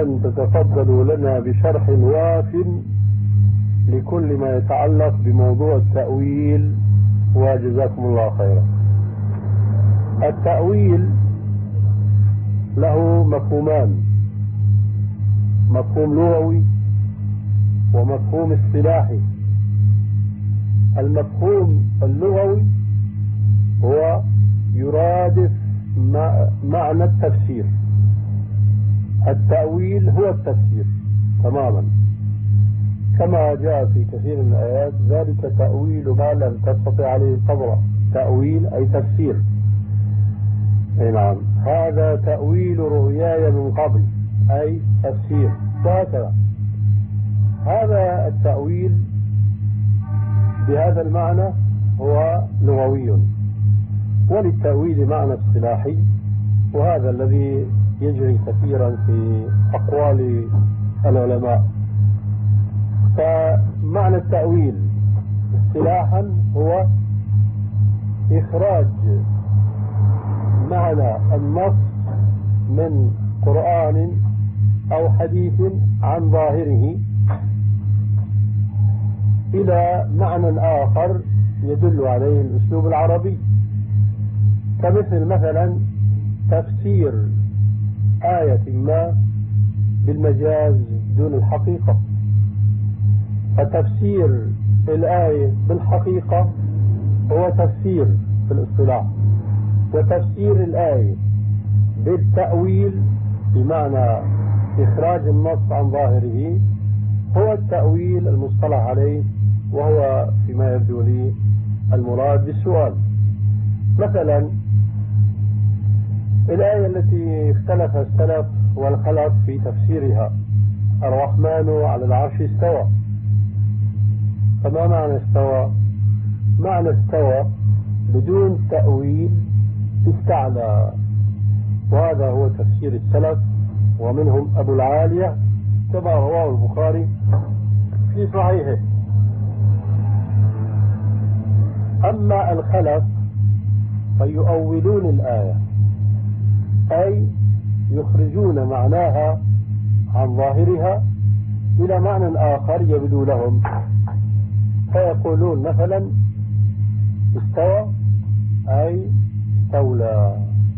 أن تتفضلوا لنا بشرح واف لكل ما يتعلق بموضوع التأويل، وجزاكم الله خيرا. التأويل له مفهومان: مفهوم لغوي ومفهوم اصطلاحي. المفهوم اللغوي هو يرادف معنى التفسير. التأويل هو التفسير تماما، كما جاء في كثير من الآيات: ذلك تأويل ما لم تستطع عليه صبرا. تأويل أي تفسير. نعم، هذا تأويل رؤياي من قبل أي تفسير، وهكذا. هذا التأويل بهذا المعنى هو لغوي، وللتأويل معنى اصطلاحي، وهذا الذي يجري كثيرا في أقوال العلماء. فمعنى التأويل اصطلاحا هو إخراج معنى النص من قرآن أو حديث عن ظاهره إلى معنى آخر يدل عليه الأسلوب العربي، كمثل مثلا تفسير آية ما بالمجاز دون الحقيقة. فتفسير الآية بالحقيقة هو تفسير في الاصطلاح، وتفسير الآية بالتأويل بمعنى إخراج النص عن ظاهره هو التأويل المصطلح عليه، وهو فيما يبدو لي المراد بالسؤال. مثلا الآية التي اختلف السلف والخلف في تفسيرها: الرحمن على العرش استوى. فما معنى استوى؟ معنى استوى بدون تأويل استعلى، وهذا هو تفسير السلف، ومنهم أبو العالية كما رواه البخاري في صحيحه. أما الخلف فيؤولون الآية، أي يخرجون معناها عن ظاهرها إلى معنى آخر يبدو لهم، فيقولون مثلا استوى أي استولى.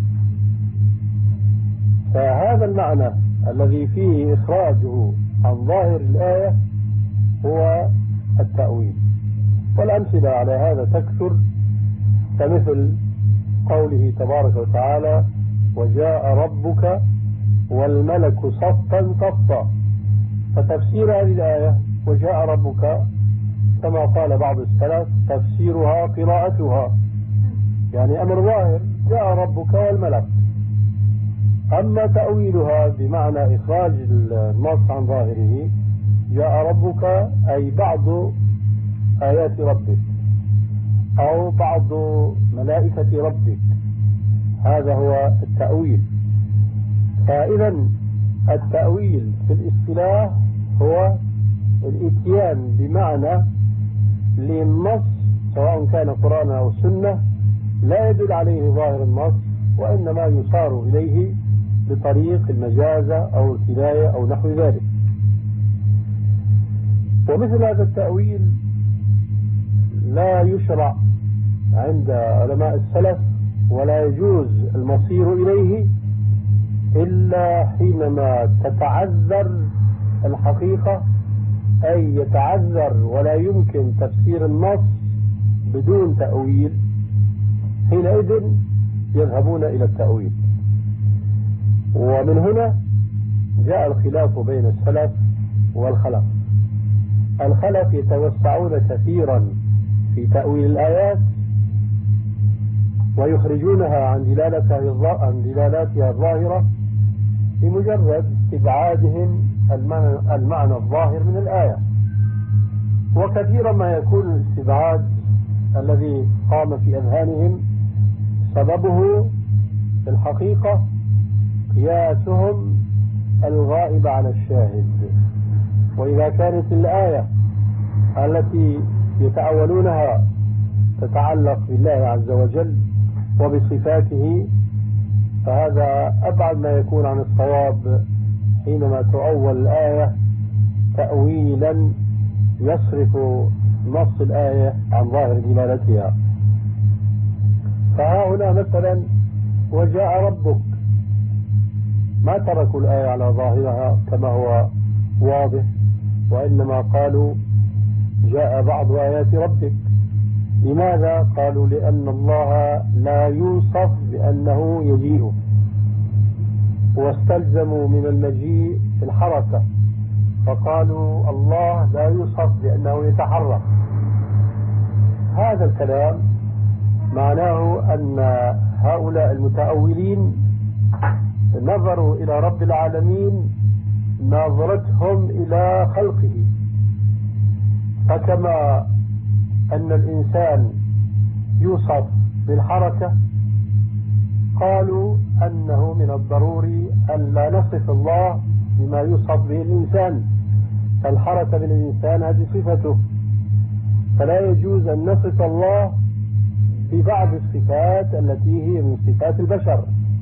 فهذا المعنى الذي فيه إخراجه عن ظاهر الآية هو التأويل. والأمثلة على هذا تكثر، كمثل قوله تبارك وتعالى: وجاء ربك والملك صفا صفا. فتفسير هذه الآية وجاء ربك كما قال بعض السلف تفسيرها قراءتها، يعني أمر ظاهر: جاء ربك والملك. أما تأويلها بمعنى إخراج النص عن ظاهره: جاء ربك أي بعض آيات ربك أو بعض ملائكة ربك، هذا هو التأويل. فإذا التأويل في الاصطلاح هو الإتيان بمعنى للنص سواء كان قرآن أو سنة لا يدل عليه ظاهر النص، وإنما يصار إليه بطريق المجازة أو الكناية أو نحو ذلك. ومثل هذا التأويل لا يشرع عند علماء السلف، ولا يجوز المصير إليه إلا حينما تتعذر الحقيقة، أي يتعذر ولا يمكن تفسير النص بدون تأويل، حينئذ يذهبون إلى التأويل. ومن هنا جاء الخلاف بين السلف والخلف. الخلف يتوسعون كثيرا في تأويل الآيات ويخرجونها عن دلالاتها الظاهرة بمجرد استبعادهم المعنى الظاهر من الآية. وكثيرا ما يكون الاستبعاد الذي قام في أذهانهم سببه في الحقيقة قياسهم الغائب على الشاهد. وإذا كانت الآية التي يتأولونها تتعلق بالله عز وجل وبصفاته، فهذا أبعد ما يكون عن الصواب حينما تؤول الآية تأويلا يصرف نص الآية عن ظاهر دلالتها. فها هنا مثلا وجاء ربك، ما تركوا الآية على ظاهرها كما هو واضح، وإنما قالوا جاء بعض آيات ربك. لماذا؟ قالوا لأن الله لا يوصف بأنه يجيء، واستلزموا من المجيء الحركة، فقالوا الله لا يوصف بأنه يتحرك. هذا الكلام معناه أن هؤلاء المتأولين نظروا إلى رب العالمين نظرتهم إلى خلقه، فكما أن الإنسان يوصف بالحركة قالوا أنه من الضروري أن لا نصف الله بما يوصف به الإنسان، فالحركة بالإنسان هذه صفته، فلا يجوز أن نصف الله ببعض الصفات التي هي من صفات البشر.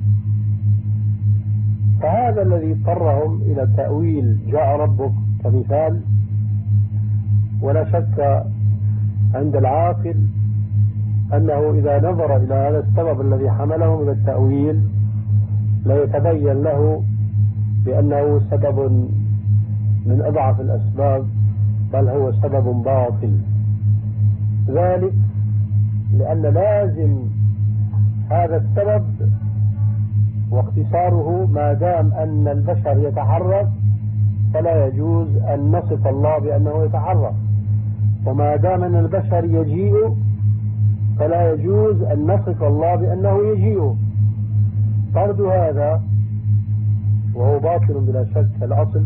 فهذا الذي اضطرهم إلى تأويل جاء ربك كمثال. ولا شك عند العاقل أنه إذا نظر إلى هذا السبب الذي حملهم إلى التأويل لا يتبين له بأنه سبب من أضعف الأسباب، بل هو سبب باطل. ذلك لأن لازم هذا السبب واختصاره ما دام أن البشر يتحرك فلا يجوز أن نصف الله بأنه يتحرك، وما دام أن البشر يجيء فلا يجوز أن نصف الله بأنه يجيء. فرد هذا وهو باطل بلا شك الأصل.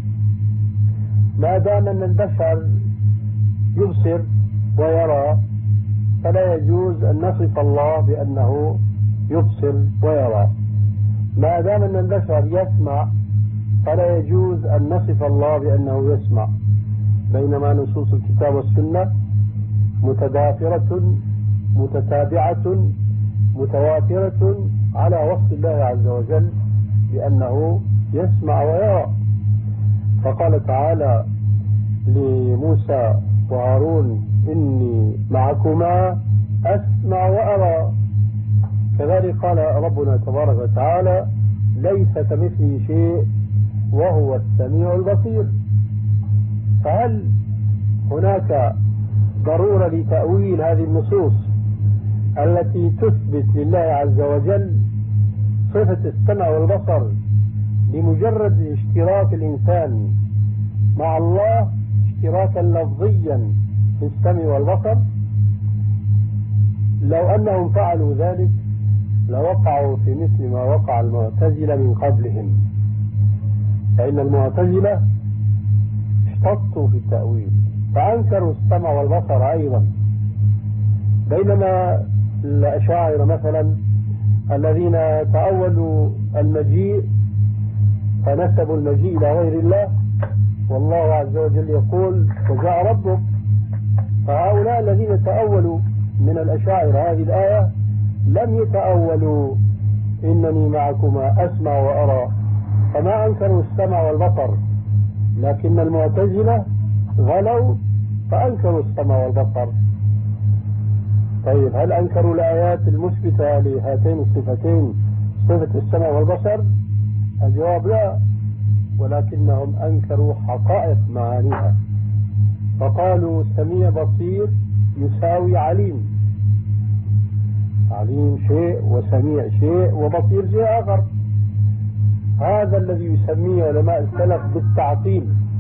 ما دام أن البشر يبصر ويرى فلا يجوز أن نصف الله بأنه يبصر ويرى. ما دام أن البشر يسمع فلا يجوز أن نصف الله بأنه يسمع، بينما نصوص الكتاب والسنة متدافرة متتابعة متواترة على وصف الله عز وجل بأنه يسمع ويرى. فقال تعالى لموسى وهارون إني معكما أسمع وأرى. كذلك قال ربنا تبارك وتعالى ليس كمثله شيء وهو السميع البصير. فهل هناك ضرورة لتأويل هذه النصوص التي تثبت لله عز وجل صفة السمع والبصر لمجرد اشتراك الإنسان مع الله اشتراكا لفظيا في السمع والبصر؟ لو أنهم فعلوا ذلك لوقعوا في مثل ما وقع المعتزلة من قبلهم، فإن المعتزلة اشتطوا في التأويل فأنكروا السمع والبصر أيضا، بينما الأشاعرة مثلا الذين تأولوا المجيء فنسبوا المجيء إلى غير الله، والله عز وجل يقول وجاء ربك. فهؤلاء الذين تأولوا من الأشاعرة هذه الآية لم يتأولوا إنني معكما أسمع وأرى، فما أنكروا السمع والبصر، لكن المعتزلة غلوا فأنكروا السمع والبصر. طيب هل أنكروا الآيات المثبتة لهاتين الصفتين صفة السمع والبصر؟ الجواب لا، ولكنهم أنكروا حقائق معانيها، فقالوا سميع بصير يساوي عليم، عليم شيء وسميع شيء وبصير شيء آخر. هذا الذي يسميه علماء السلف بالتعطيل،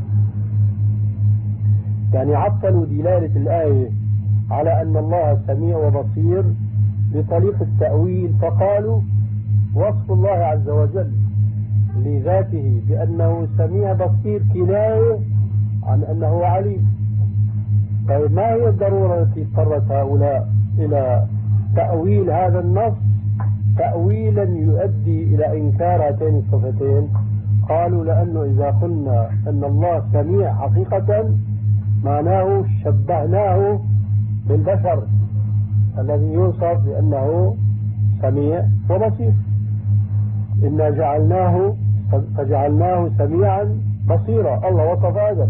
يعني عطلوا دلالة الآية على أن الله سميع وبصير بطريق التأويل، فقالوا وصف الله عز وجل لذاته بأنه سميع بصير كناية عن أنه عليم. طيب ما هي الضرورة التي اضطرت هؤلاء إلى تأويل هذا النص تأويلا يؤدي إلى إنكار هاتين الصفتين؟ قالوا لأنه إذا قلنا أن الله سميع حقيقة معناه شبهناه بالبشر الذي يوصف بأنه سميع وبصير. إنا جعلناه فجعلناه سميعا بصيرا. الله وصف آدم.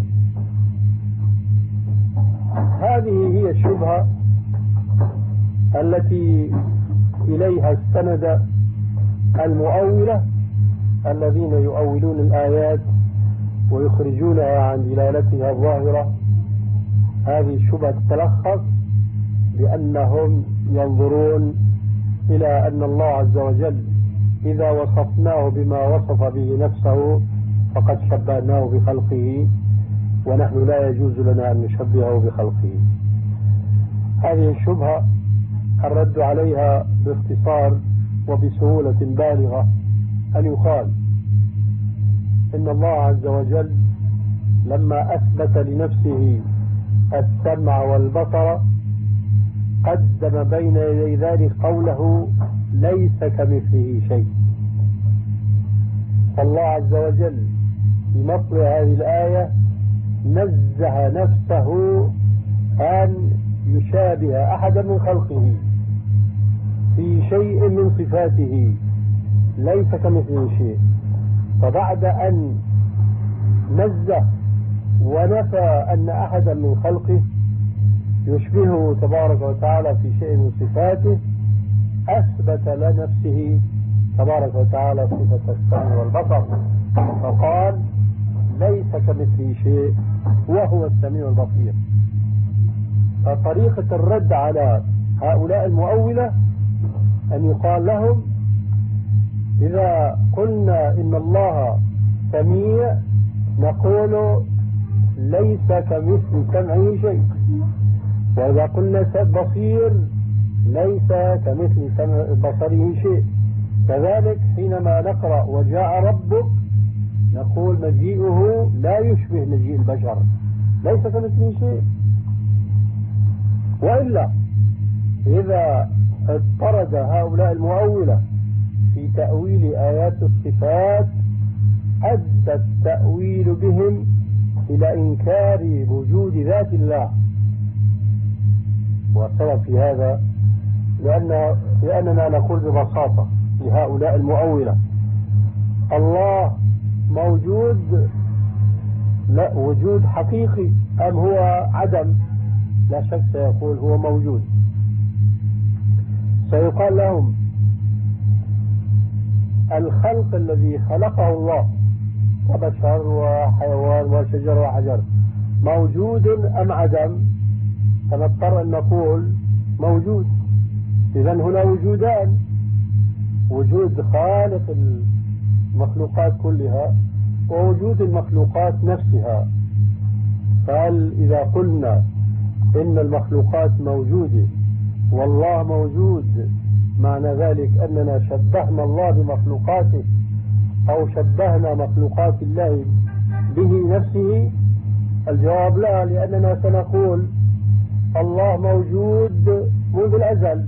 هذه هي الشبهة التي إليها استند المؤولة الذين يؤولون الآيات ويخرجونها عن دلالتها الظاهرة. هذه الشبهة تتلخص بأنهم ينظرون إلى أن الله عز وجل إذا وصفناه بما وصف به نفسه فقد شبهناه بخلقه، ونحن لا يجوز لنا أن نشبهه بخلقه. هذه الشبهة الرد عليها باختصار وبسهولة بالغة أن يقال إن الله عز وجل لما أثبت لنفسه السمع والبصر قدم بين يدي ذلك قوله ليس كمثله شيء. فالله عز وجل في مطلع هذه الآية نزه نفسه أن يشابه أحدا من خلقه في شيء من صفاته، ليس كمثله شيء. فبعد أن نزه ونفى أن أحدا من خلقه يشبهه تبارك وتعالى في شيء من صفاته، أثبت لنفسه تبارك وتعالى صفة السمع والبصر، فقال ليس كمثله شيء وهو السميع البصير. فطريقة الرد على هؤلاء المؤولة أن يقال لهم إذا قلنا إن الله سميع نقول ليس كمثل سمعه شيء، وإذا قلنا بصير ليس كمثل بصره شيء. كذلك حينما نقرأ وجاء ربك نقول مجيئه لا يشبه مجيء البشر، ليس كمثله شيء. وإلا إذا اضطرد هؤلاء المؤولة في تأويل آيات الصفات أدى التأويل بهم إلى إنكار وجود ذات الله. والسبب في هذا لأننا نقول ببساطة لهؤلاء المؤولة الله موجود، لا وجود حقيقي أم هو عدم؟ لا شك سيقول هو موجود. سيقال لهم الخلق الذي خلقه الله كبشر وحيوان وشجر وحجر موجود أم عدم؟ فنضطر أن نقول موجود. إذن هنا وجودان، وجود خالق المخلوقات كلها ووجود المخلوقات نفسها. فهل إذا قلنا إن المخلوقات موجودة والله موجود معنى ذلك أننا شبهنا الله بمخلوقاته أو شبهنا مخلوقات الله به نفسه؟ الجواب لا، لأننا سنقول الله موجود منذ الأزل،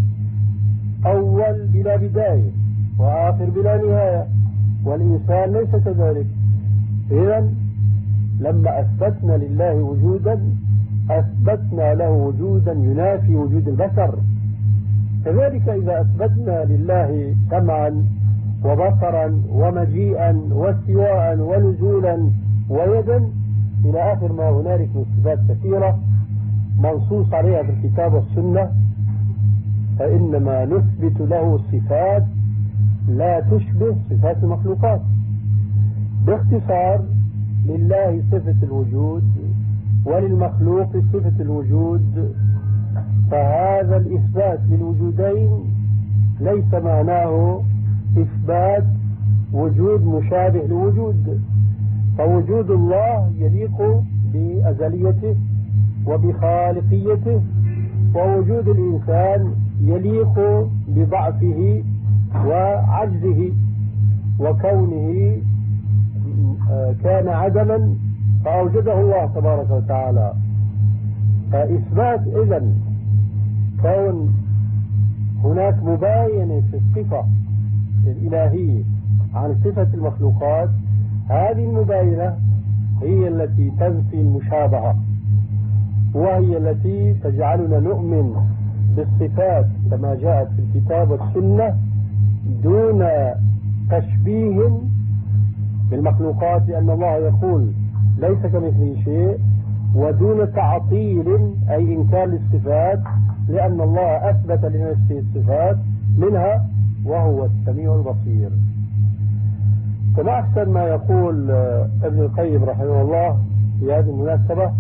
أول بلا بداية وآخر بلا نهاية، والإنسان ليس كذلك. إذن لما أثبتنا لله وجودا أثبتنا له وجودا ينافي وجود البشر. كذلك إذا أثبتنا لله سمعا وبصرا ومجيئا واستواء ونزولا ويدا إلى آخر ما هنالك من صفات كثيرة منصوص عليها في الكتاب والسنة، فإنما نثبت له صفات لا تشبه صفات المخلوقات. باختصار لله صفة الوجود وللمخلوق صفة الوجود، فهذا الإثبات للوجودين ليس معناه إثبات وجود مشابه لوجود. فوجود الله يليق بأزليته وبخالقيته، ووجود الإنسان يليق بضعفه وعجزه وكونه كان عدما فأوجده الله تبارك وتعالى. فإثبات إذن كون هناك مباينة في الصفة الإلهية عن صفة المخلوقات، هذه المباينة هي التي تنفي المشابهة، وهي التي تجعلنا نؤمن بالصفات كما جاءت في الكتاب والسنة دون تشبيه بالمخلوقات، لأن الله يقول ليس كمثله شيء، ودون تعطيل أي إنكار للصفات، لأن الله أثبت لنفسه الصفات منها وهو السميع البصير. كما أحسن ما يقول ابن القيم رحمه الله في هذه المناسبة: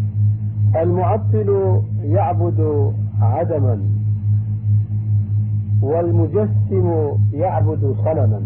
المعطل يعبد عدما، والمجسم يعبد صنما.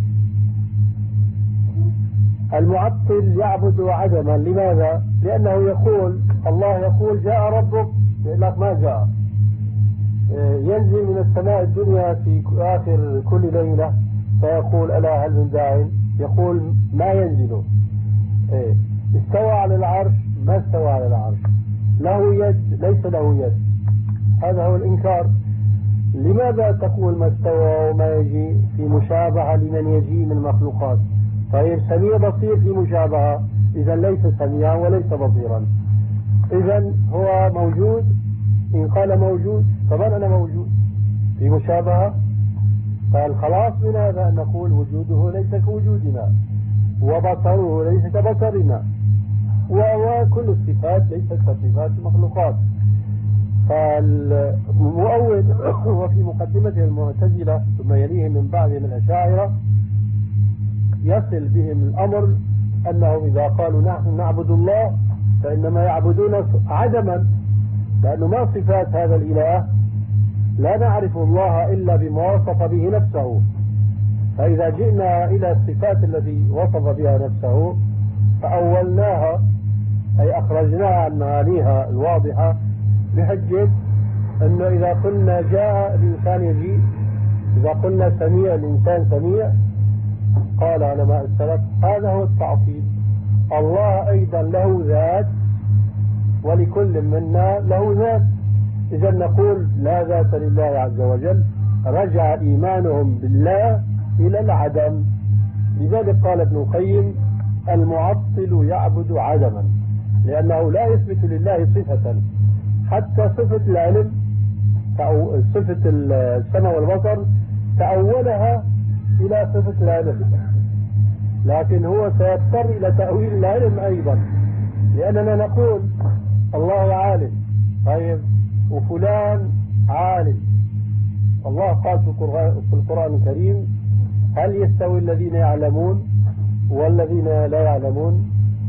المعطل يعبد عدما، لماذا؟ لأنه يقول، الله يقول جاء ربك، يقول لك ما جاء. ينزل من السماء الدنيا في آخر كل ليلة فيقول ألا هل من داع؟ يقول ما ينزل. استوى على العرش، ما استوى على العرش. له يد، ليس له يد. هذا هو الإنكار. لماذا تقول ما استوى وما يجي في مشابهة لمن يجي من المخلوقات؟ طيب سميع بصير في مشابهة، إذا ليس سميعا وليس بصيرا. إذا هو موجود، إن قال موجود فمن أنا موجود في مشابهة. فالخلاص من هذا أن نقول وجوده ليس كوجودنا، وبصره ليس كبصرنا، وكل الصفات ليست كصفات المخلوقات. فالمؤول وفي مقدمته المعتزلة ثم يليهم من بعدهم الأشاعرة يصل بهم الأمر أنهم إذا قالوا نحن نعبد الله فإنما يعبدون عدما، لأنه ما صفات هذا الإله، لا نعرف الله إلا بما وصف به نفسه. فإذا جئنا إلى الصفات التي وصف بها نفسه فأولناها، أي أخرجناها عن معانيها الواضحة، بحجة أنه إذا قلنا جاء الإنسان يجيء، إذا قلنا سميع الإنسان سميع، قال علماء السلف هذا هو التعطيل. الله أيضا له ذات، ولكل منا له ذات. إذا نقول لا ذات لله عز وجل، رجع إيمانهم بالله إلى العدم. لذلك قال ابن القيم المعطل يعبد عدما، لأنه لا يثبت لله صفة، حتى صفة العلم أو صفة السمع والبصر تأولها إلى صفة العلم، لكن هو سيضطر إلى تأويل العلم أيضا، لأننا نقول الله عالم. طيب وفلان عالم. الله قال في القرآن الكريم هل يستوي الذين يعلمون والذين لا يعلمون؟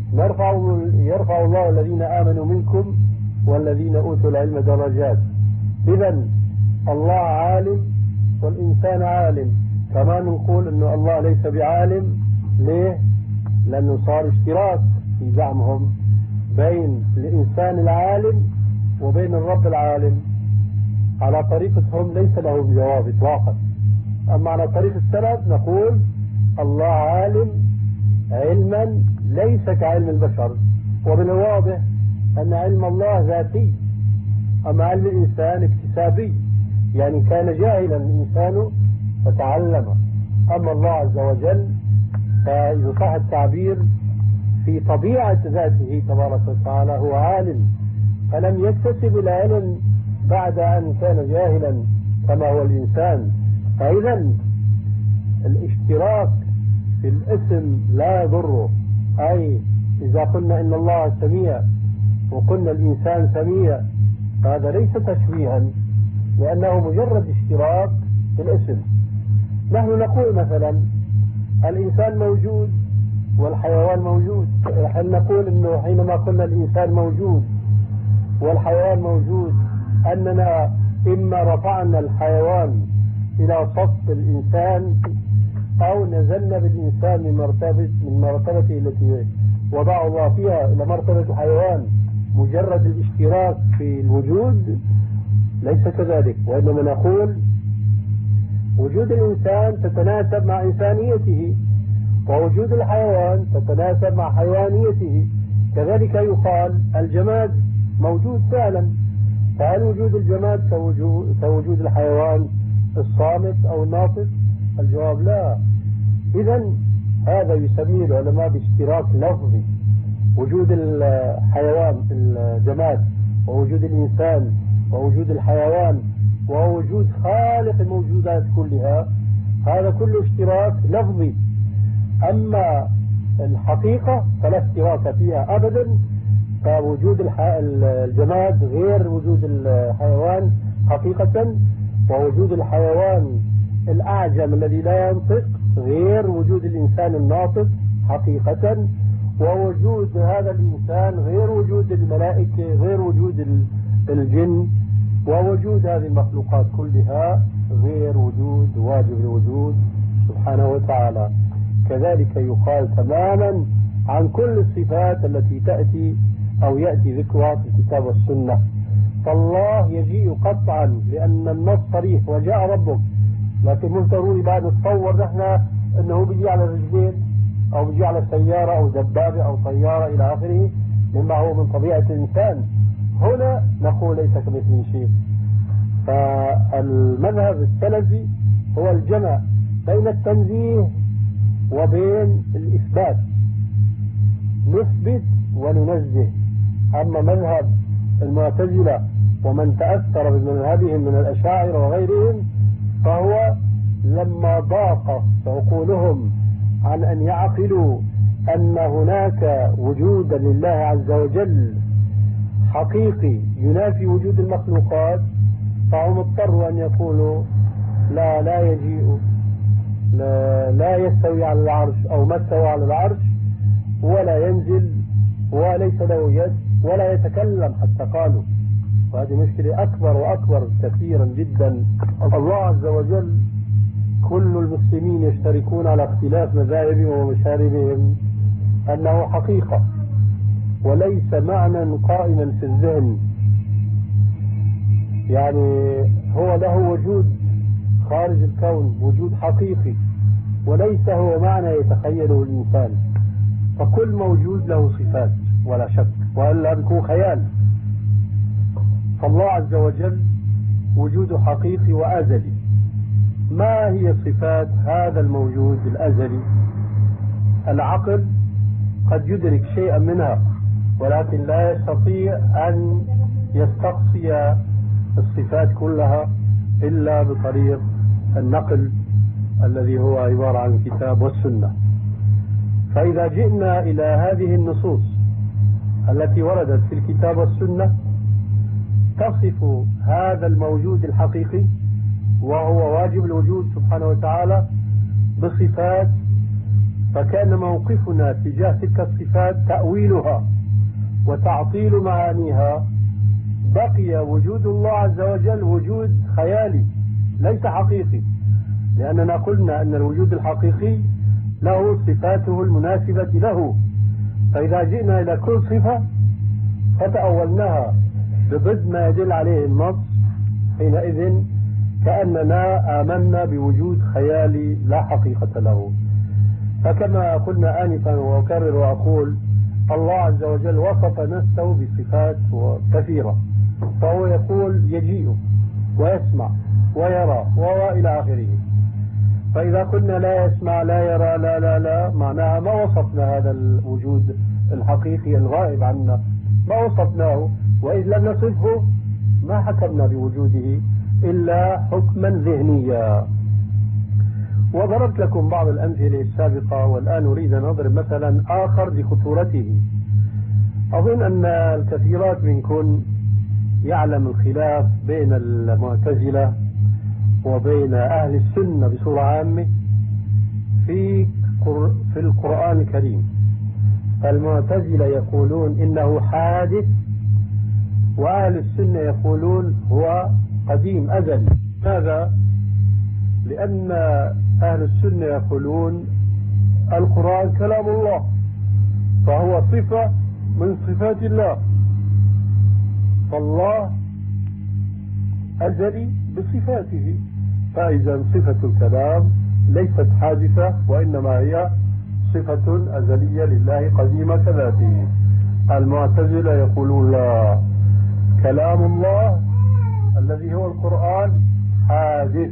يرفع الله الذين آمنوا منكم والذين أوتوا العلم درجات. إذا الله عالم والإنسان عالم. كما نقول أن الله ليس بعالم. ليه؟ لأنه صار اشتراك في زعمهم بين الإنسان العالم وبين الرب العالم. على طريقتهم ليس لهم جواب إطلاقا. أما على طريق السلف نقول الله عالم علما ليس كعلم البشر، ومن الواضح أن علم الله ذاتي، أما علم الإنسان اكتسابي، يعني كان جاهلا الإنسان فتعلم. أما الله عز وجل فإذا صح التعبير في طبيعة ذاته تبارك وتعالى هو عالم، فلم يكتسب العلم بعد أن كان جاهلا كما هو الإنسان. فإذا الاشتراك في الاسم لا يضره. أي إذا قلنا إن الله سميع وقلنا الإنسان سميع فهذا ليس تشبيها، لأنه مجرد اشتراك في الاسم. نحن نقول مثلا الإنسان موجود والحيوان موجود. نحن نقول إنه حينما قلنا الإنسان موجود والحيوان موجود أننا إما رفعنا الحيوان إلى صف الإنسان أو نزلنا بالإنسان من مرتبته التي وضع الله فيها إلى مرتبة الحيوان. مجرد الاشتراك في الوجود ليس كذلك، وإنما نقول وجود الإنسان تتناسب مع إنسانيته، ووجود الحيوان تتناسب مع حيوانيته. كذلك يقال الجماد موجود فعلا، فهل وجود الجماد كوجود الحيوان الصامت أو الناطق؟ الجواب لا. إذن هذا يسميه العلماء باشتراك لفظي، وجود الحيوان الجماد ووجود الإنسان ووجود الحيوان ووجود خالق الموجودات كلها، هذا كله اشتراك لفظي. أما الحقيقة فلا اشتراك فيها أبدا، فوجود الجماد غير وجود الحيوان حقيقة، ووجود الحيوان الأعجم الذي لا ينطق غير وجود الإنسان الناطق حقيقة، ووجود هذا الإنسان غير وجود الملائكة غير وجود الجن، ووجود هذه المخلوقات كلها غير وجود واجب الوجود سبحانه وتعالى. كذلك يقال تماما عن كل الصفات التي تأتي أو يأتي ذكرها في الكتاب والسنة. فالله يجيء قطعا لأن النص صريح وجاء ربك، لكن مش ضروري بعد نتصور نحن أنه بيجي على الرجلين أو بيجي على سيارة أو دبابة أو طيارة إلى آخره مما هو من طبيعة الإنسان. هنا نقول ليس كمثله شيء. فالمذهب السلفي هو الجمع بين التنزيه وبين الإثبات، نثبت وننزه. أما مذهب المعتزلة ومن تأثر بمذهبهم من الأشاعرة وغيرهم فهو لما ضاق عقولهم عن أن يعقلوا أن هناك وجودا لله عز وجل حقيقي ينافي وجود المخلوقات، فهم اضطروا أن يقولوا لا يجيء، لا يستوي على العرش أو ما استوى على العرش، ولا ينزل، وليس له يد، ولا يتكلم حتى قالوا. وهذه مشكلة أكبر وأكبر كثيرا جدا. الله عز وجل كل المسلمين يشتركون على اختلاف مذاهبهم ومشاربهم أنه حقيقة وليس معنى قائما في الذهن، يعني هو له وجود خارج الكون، وجود حقيقي، وليس هو معنى يتخيله الإنسان. فكل موجود له صفات ولا شك، وإلا بيكون خيال. فالله عز وجل وجود حقيقي وأزلي. ما هي صفات هذا الموجود الأزلي؟ العقل قد يدرك شيئا منها، ولكن لا يستطيع أن يستقصي الصفات كلها إلا بطريق النقل الذي هو عبارة عن الكتاب والسنة. فإذا جئنا إلى هذه النصوص التي وردت في الكتاب والسنة تصف هذا الموجود الحقيقي وهو واجب الوجود سبحانه وتعالى بصفات، فكان موقفنا تجاه تلك الصفات تأويلها وتعطيل معانيها. بقي وجود الله عز وجل وجود خيالي ليس حقيقي، لأننا قلنا أن الوجود الحقيقي له صفاته المناسبة له. فإذا جئنا إلى كل صفة فتأولناها بضد ما يدل عليه النص، حينئذ كأننا آمنا بوجود خيالي لا حقيقة له. فكما قلنا آنفا وأكرر وأقول، الله عز وجل وصف نفسه بصفات كثيرة، فهو يقول يجيء ويسمع ويرى وإلى آخره. فإذا قلنا لا يسمع لا يرى لا معناها ما وصفنا هذا الوجود الحقيقي الغائب عنا، ما وصفناه، وإذ لم نصفه ما حكمنا بوجوده إلا حكما ذهنيا. وضربت لكم بعض الأمثلة السابقة، والآن أريد أن أضرب مثلا آخر لخطورته. أظن أن الكثيرات منكم يعلم الخلاف بين المعتزلة وبين أهل السنة بصورة عامة في القرآن الكريم. فالمعتزلة يقولون إنه حادث، وأهل السنة يقولون هو قديم أزلي. ماذا؟ لأن أهل السنة يقولون القرآن كلام الله، فهو صفة من صفات الله، فالله أزلي بصفاته، فإذا صفة الكلام ليست حادثة وإنما هي صفة أزلية لله قديمة كذاته. المعتزلة يقولون لا، كلام الله الذي هو القرآن حادث،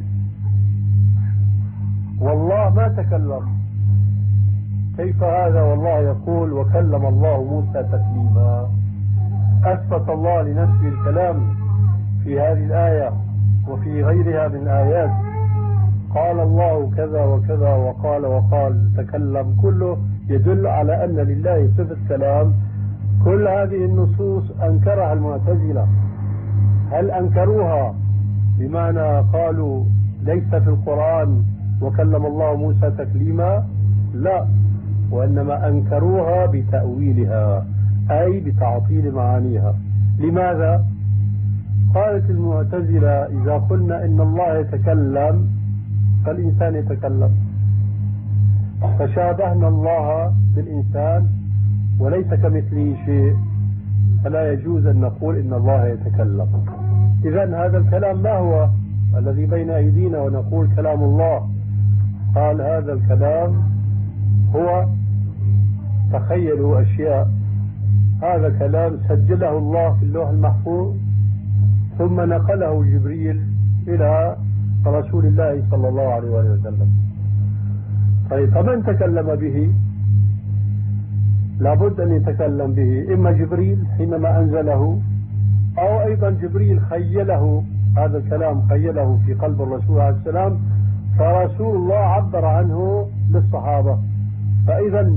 والله ما تكلم. كيف هذا والله يقول وكلم الله موسى تكليما؟ أثبت الله لنفسه الكلام في هذه الآية وفي غيرها من آيات، قال الله كذا وكذا وقال تكلم، كله يدل على أن لله صفة كلام. كل هذه النصوص أنكرها المعتزلة. هل أنكروها بمعنى قالوا ليس في القرآن وكلم الله موسى تكليما؟ لا، وإنما أنكروها بتأويلها، أي بتعطيل معانيها. لماذا؟ قالت المعتزلة إذا قلنا إن الله يتكلم فالإنسان يتكلم، فشابهنا الله بالإنسان وليس كمثله شيء، فلا يجوز أن نقول إن الله يتكلم. إذن هذا الكلام ما هو الذي بين أيدينا ونقول كلام الله؟ قال هذا الكلام هو، تخيلوا أشياء، هذا كلام سجله الله في اللوح المحفوظ ثم نقله جبريل إلى رسول الله صلى الله عليه وسلم. طيب فمن تكلم به؟ لابد أن يتكلم به إما جبريل حينما أنزله، أو أيضا جبريل خيله هذا الكلام، خيله في قلب الرسول عليه السلام، فرسول الله عبر عنه للصحابة. فإذا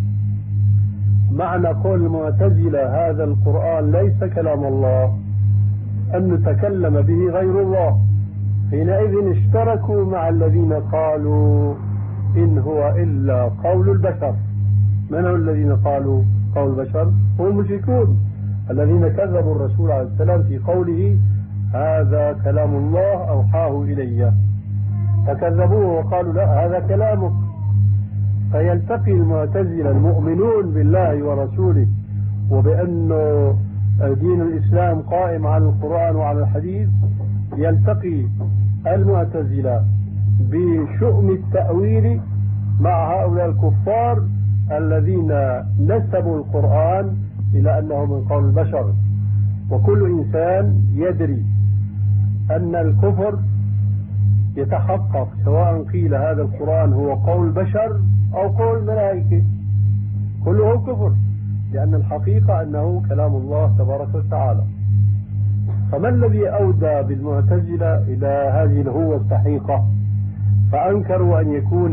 معنى قول المعتزلة هذا القرآن ليس كلام الله أن تكلم به غير الله، حينئذ اشتركوا مع الذين قالوا إن هو إلا قول البشر. من هم الذين قالوا قول البشر؟ هم المشركون الذين كذبوا الرسول عليه السلام في قوله هذا كلام الله أوحاه إلي، فكذبوه وقالوا لا هذا كلامك. فيلتقي المعتزلة المؤمنون بالله ورسوله وبأن دين الإسلام قائم على القرآن وعلى الحديث، يلتقي المعتزلة بشؤم التأويل مع هؤلاء الكفار الذين نسبوا القرآن إلى أنه من قول البشر. وكل إنسان يدري أن الكفر يتحقق سواء قيل هذا القرآن هو قول البشر أو قول الملائكة، كله كفر، لأن الحقيقة أنه كلام الله تبارك وتعالى. فما الذي أودى بالمعتزلة إلى هذه الهوة السحيقة فأنكروا أن يكون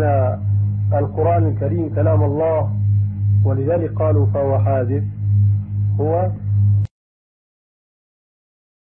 القرآن الكريم كلام الله، ولذلك قالوا فهو حادث؟ هو